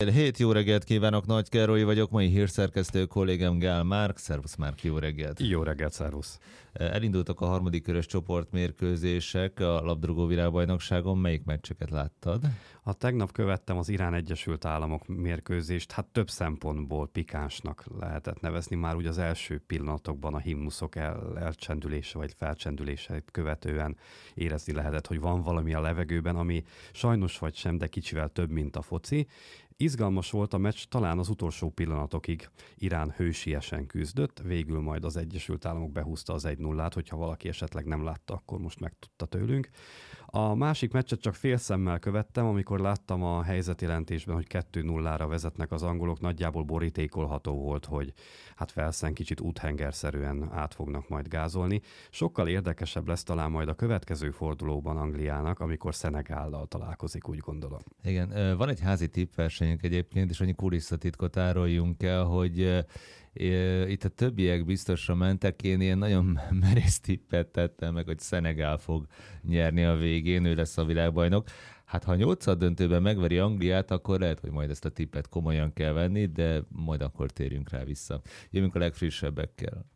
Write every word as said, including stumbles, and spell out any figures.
Hét jó reggelt kívánok, Nagy Károly vagyok, mai hírszerkesztő kollégám Gál Márk. Szervusz Márk, jó reggelt! Jó reggelt, szervusz! Elindultak a harmadik körös csoportmérkőzések a labdarúgó világbajnokságon. Melyik meccseket láttad? A tegnap követtem az Irán Egyesült Államok mérkőzést, hát több szempontból pikánsnak lehetett nevezni. Már ugye az első pillanatokban a himnuszok el, elcsendülése vagy felcsendülése követően érezni lehetett, hogy van valami a levegőben, ami sajnos vagy sem, de kicsivel több, mint a foci. Izgalmas volt a meccs, talán az utolsó pillanatokig Irán hősiesen küzdött, végül majd az Egyesült Államok behúzta az egy nullát, hogyha valaki esetleg nem látta, akkor most megtudta tőlünk. A másik meccset csak fél szemmel követtem, amikor láttam a helyzetjelentésben, hogy kettő nullára vezetnek az angolok, nagyjából borítékolható volt, hogy hát Velszen kicsit úthengerszerűen át fognak majd gázolni. Sokkal érdekesebb lesz talán majd a következő fordulóban Angliának, amikor Szenegállal találkozik, úgy gondolom. Igen, van egy házi tippversenyünk egyébként, és annyi kulisszatitkot áruljunk el, hogy itt a többiek biztosra mentek, én ilyen nagyon merész tippet tettem meg, hogy Szenegál fog nyerni a végén, ő lesz a világbajnok. Hát ha a nyolcad döntőben megveri Angliát, akkor lehet, hogy majd ezt a tippet komolyan kell venni, de majd akkor térjünk rá vissza. Jövünk a legfrissebbekkel.